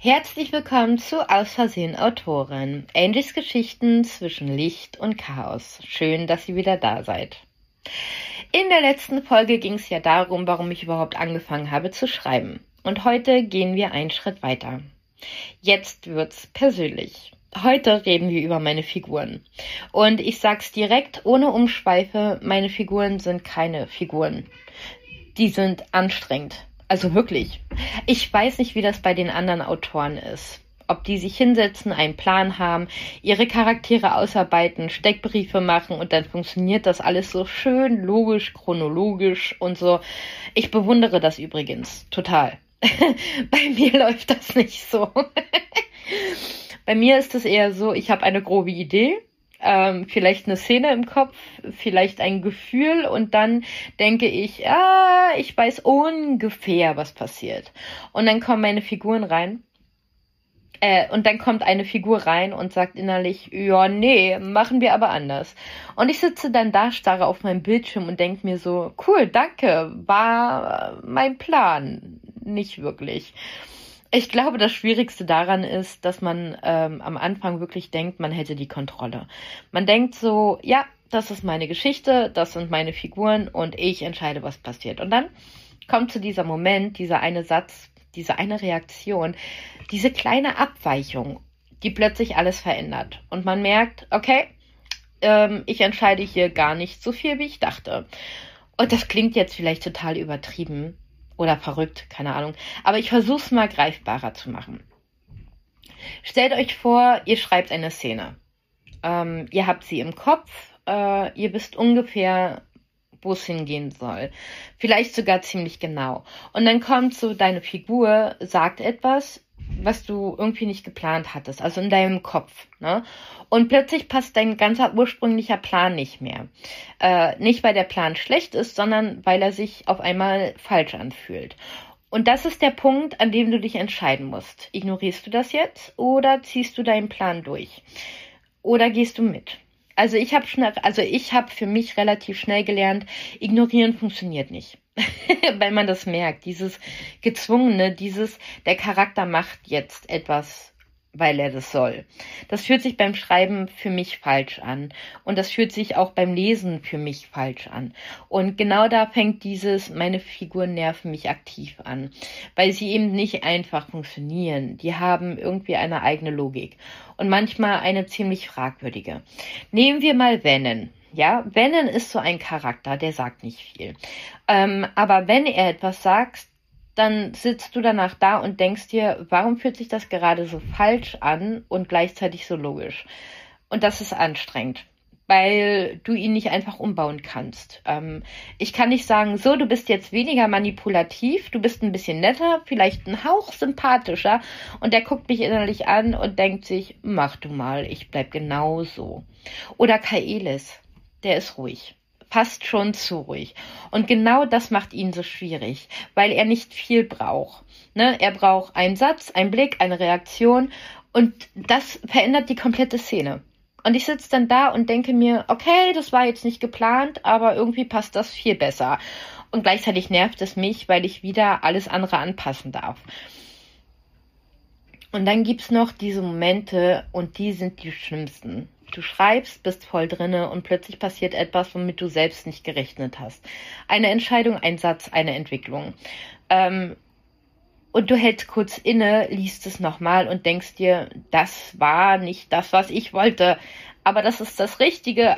Herzlich willkommen zu Aus Versehen Autorin. Angels Geschichten zwischen Licht und Chaos. Schön, dass ihr wieder da seid. In der letzten Folge ging es ja darum, warum ich überhaupt angefangen habe zu schreiben. Und heute gehen wir einen Schritt weiter. Jetzt wird's persönlich. Heute reden wir über meine Figuren. Und ich sag's direkt, ohne Umschweife, meine Figuren sind keine Figuren. Die sind anstrengend. Also wirklich. Ich weiß nicht, wie das bei den anderen Autoren ist. Ob die sich hinsetzen, einen Plan haben, ihre Charaktere ausarbeiten, Steckbriefe machen und dann funktioniert das alles so schön, logisch, chronologisch und so. Ich bewundere das übrigens total. Bei mir läuft das nicht so. Bei mir ist es eher so, ich habe eine grobe Idee. Vielleicht eine Szene im Kopf, vielleicht ein Gefühl und dann denke ich, ich weiß ungefähr, was passiert. Und dann kommen meine Figuren rein. Und dann kommt eine Figur rein und sagt innerlich, ja, nee, machen wir aber anders. Und ich sitze dann da, starre auf meinem Bildschirm und denke mir so, cool, danke, war mein Plan. Nicht wirklich. Ich glaube, das Schwierigste daran ist, dass man am Anfang wirklich denkt, man hätte die Kontrolle. Man denkt so, ja, das ist meine Geschichte, das sind meine Figuren und ich entscheide, was passiert. Und dann kommt zu dieser Moment, dieser eine Satz, diese eine Reaktion, diese kleine Abweichung, die plötzlich alles verändert. Und man merkt, okay, ich entscheide hier gar nicht so viel, wie ich dachte. Und das klingt jetzt vielleicht total übertrieben. Oder verrückt, keine Ahnung. Aber ich versuche es mal greifbarer zu machen. Stellt euch vor, ihr schreibt eine Szene. Ihr habt sie im Kopf. Ihr wisst ungefähr, wo es hingehen soll. Vielleicht sogar ziemlich genau. Und dann kommt so deine Figur, sagt etwas, was du irgendwie nicht geplant hattest. Also in deinem Kopf. Ne? Und plötzlich passt dein ganzer ursprünglicher Plan nicht mehr. Nicht, weil der Plan schlecht ist, sondern weil er sich auf einmal falsch anfühlt. Und das ist der Punkt, an dem du dich entscheiden musst. Ignorierst du das jetzt oder ziehst du deinen Plan durch? Oder gehst du mit? Also ich habe für mich relativ schnell gelernt, ignorieren funktioniert nicht. Weil man das merkt, dieses Gezwungene, der Charakter macht jetzt etwas, weil er das soll. Das fühlt sich beim Schreiben für mich falsch an. Und das fühlt sich auch beim Lesen für mich falsch an. Und genau da fängt meine Figuren nerven mich aktiv an. Weil sie eben nicht einfach funktionieren. Die haben irgendwie eine eigene Logik. Und manchmal eine ziemlich fragwürdige. Nehmen wir mal Vennen. Ja, Vennen ist so ein Charakter, der sagt nicht viel. Aber wenn er etwas sagt, dann sitzt du danach da und denkst dir, warum fühlt sich das gerade so falsch an und gleichzeitig so logisch? Und das ist anstrengend, weil du ihn nicht einfach umbauen kannst. Ich kann nicht sagen, so, du bist jetzt weniger manipulativ, du bist ein bisschen netter, vielleicht ein Hauch sympathischer und der guckt mich innerlich an und denkt sich, mach du mal, ich bleib genau so. Oder Kaelis, der ist ruhig. Fast schon zu ruhig. Und genau das macht ihn so schwierig, weil er nicht viel braucht. Ne? Er braucht einen Satz, einen Blick, eine Reaktion und das verändert die komplette Szene. Und ich sitze dann da und denke mir, okay, das war jetzt nicht geplant, aber irgendwie passt das viel besser. Und gleichzeitig nervt es mich, weil ich wieder alles andere anpassen darf. Und dann gibt's noch diese Momente und die sind die schlimmsten. Du schreibst, bist voll drinne und plötzlich passiert etwas, womit du selbst nicht gerechnet hast. Eine Entscheidung, ein Satz, eine Entwicklung. Und du hältst kurz inne, liest es nochmal und denkst dir, das war nicht das, was ich wollte. Aber das ist das Richtige.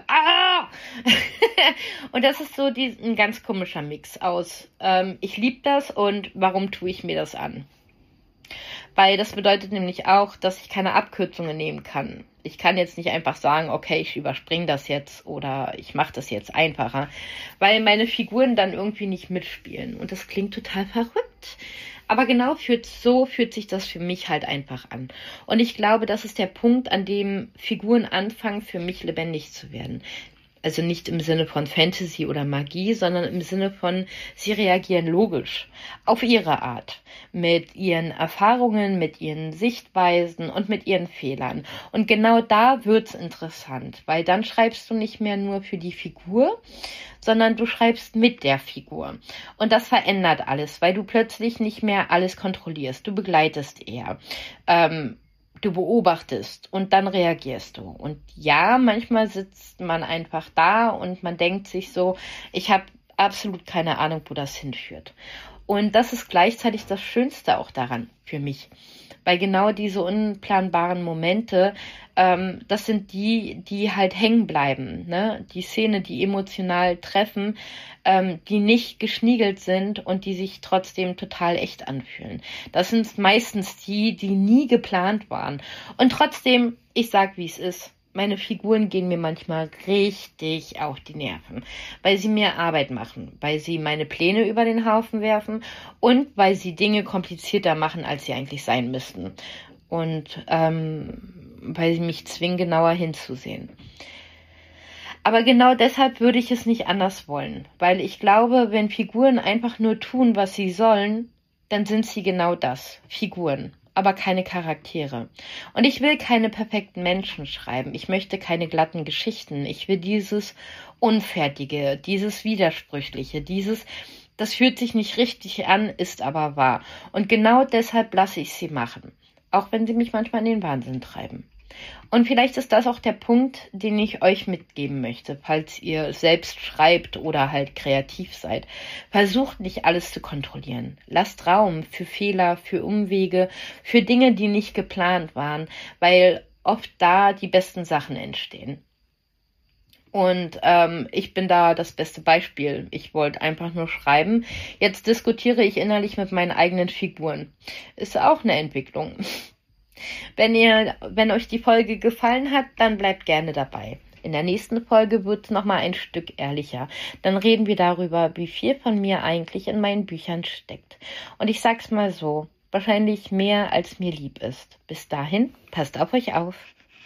Und das ist so ein ganz komischer Mix aus, ich liebe das und warum tue ich mir das an? Weil das bedeutet nämlich auch, dass ich keine Abkürzungen nehmen kann. Ich kann jetzt nicht einfach sagen, okay, ich überspringe das jetzt oder ich mache das jetzt einfacher, weil meine Figuren dann irgendwie nicht mitspielen. Und das klingt total verrückt. Aber genau so fühlt sich das für mich halt einfach an. Und ich glaube, das ist der Punkt, an dem Figuren anfangen, für mich lebendig zu werden. Also nicht im Sinne von Fantasy oder Magie, sondern im Sinne von, sie reagieren logisch auf ihre Art, mit ihren Erfahrungen, mit ihren Sichtweisen und mit ihren Fehlern. Und genau da wird's interessant, weil dann schreibst du nicht mehr nur für die Figur, sondern du schreibst mit der Figur. Und das verändert alles, weil du plötzlich nicht mehr alles kontrollierst. Du begleitest eher. Du beobachtest und dann reagierst du. Und ja, manchmal sitzt man einfach da und man denkt sich so, ich habe absolut keine Ahnung, wo das hinführt. Und das ist gleichzeitig das Schönste auch daran für mich. Weil genau diese unplanbaren Momente, das sind die halt hängen bleiben. Ne? Die Szene, die emotional treffen, die nicht geschniegelt sind und die sich trotzdem total echt anfühlen. Das sind meistens die nie geplant waren. Und trotzdem, ich sag, wie es ist. Meine Figuren gehen mir manchmal richtig auf die Nerven, weil sie mir Arbeit machen, weil sie meine Pläne über den Haufen werfen und weil sie Dinge komplizierter machen, als sie eigentlich sein müssten. Und weil sie mich zwingen, genauer hinzusehen. Aber genau deshalb würde ich es nicht anders wollen, weil ich glaube, wenn Figuren einfach nur tun, was sie sollen, dann sind sie genau das, Figuren, aber keine Charaktere. Und ich will keine perfekten Menschen schreiben, ich möchte keine glatten Geschichten, ich will dieses Unfertige, dieses Widersprüchliche, das fühlt sich nicht richtig an, ist aber wahr. Und genau deshalb lasse ich sie machen, auch wenn sie mich manchmal in den Wahnsinn treiben. Und vielleicht ist das auch der Punkt, den ich euch mitgeben möchte, falls ihr selbst schreibt oder halt kreativ seid. Versucht nicht alles zu kontrollieren. Lasst Raum für Fehler, für Umwege, für Dinge, die nicht geplant waren, weil oft da die besten Sachen entstehen. Und ich bin da das beste Beispiel. Ich wollte einfach nur schreiben. Jetzt diskutiere ich innerlich mit meinen eigenen Figuren. Ist auch eine Entwicklung. Wenn euch die Folge gefallen hat, dann bleibt gerne dabei. In der nächsten Folge wird es nochmal ein Stück ehrlicher. Dann reden wir darüber, wie viel von mir eigentlich in meinen Büchern steckt. Und ich sag's mal so, wahrscheinlich mehr als mir lieb ist. Bis dahin, passt auf euch auf.